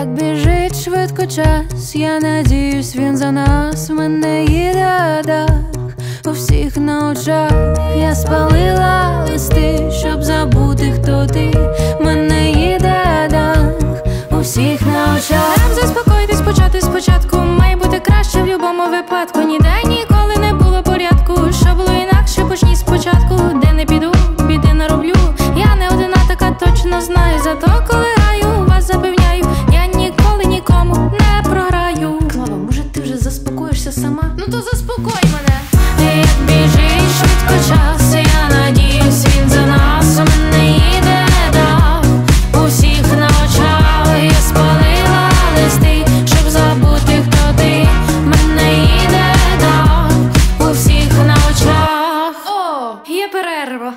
Як біжить швидко час, я надіюсь, він за нас. Мене їде дах у всіх на очах. Я спалила листи, щоб забути, хто ти. Мене їде дах у всіх на очах. Нам заспокоїтись, почати спочатку. Має бути краще в любому випадку. Ніде ніколи не було порядку. Що було інакше, почніть спочатку. Де не піду, біди нароблю. Я не одна така, точно знаю. Зато коли граю, вас запевняю, я ніколи нікому не програю. Клава, може ти вже заспокоїшся сама? Ну то заспокой мене. Як біжить швидко час, я надіюсь, він за нас. У мене їде дах у всіх на очах. Я спалила листи, щоб забути, хто ти. Мене їде дах у всіх на очах. О, є перерва.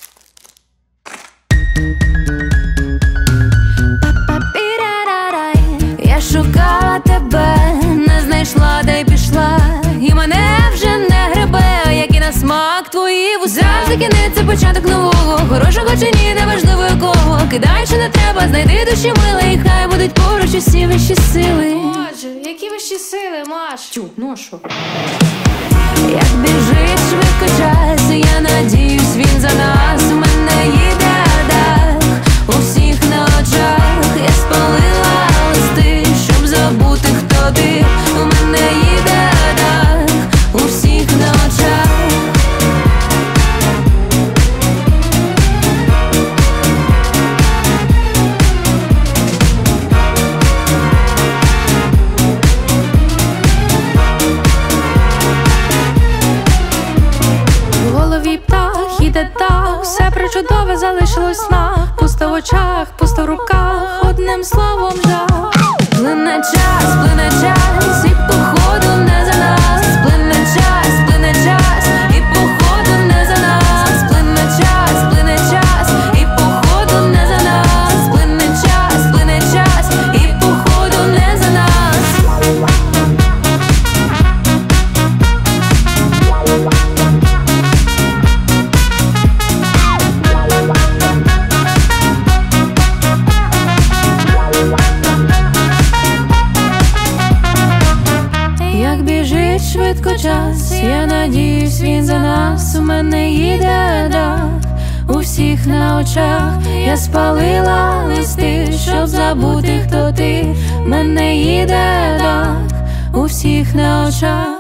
Я шукала тебе, не знайшла, де й пішла. І мене вже не гребе, як і на смак твої вуса. Завжди кінець, це початок нового. Хорошого чи ні, неважливо якого. Кидай, чи не треба, знайди душі милий. І хай будуть поруч усі вищі сили. Боже, які вищі сили, Маш? Тю, ну а що? Як біжить швидко час, я надіюсь, він за нас. У мене їде дах у всіх на очах. Я спалила листи, щоб забути, хто ти. У мене їде дах у всіх на очах. В голові птах, іде так, все причудове залишилось в снах. Пусто в очах, пусто в руках, одним словом жах. Плине час, і походу не за нас. Плине час, і походу не за нас. Плине час, і походу не за нас. Плине час, і походу не за нас. Як біжить швидко час, я надіюсь, він за нас. У мене їде дах у всіх на очах. Я спалила листи, щоб забути, хто ти. Мене їде дах у всіх на очах.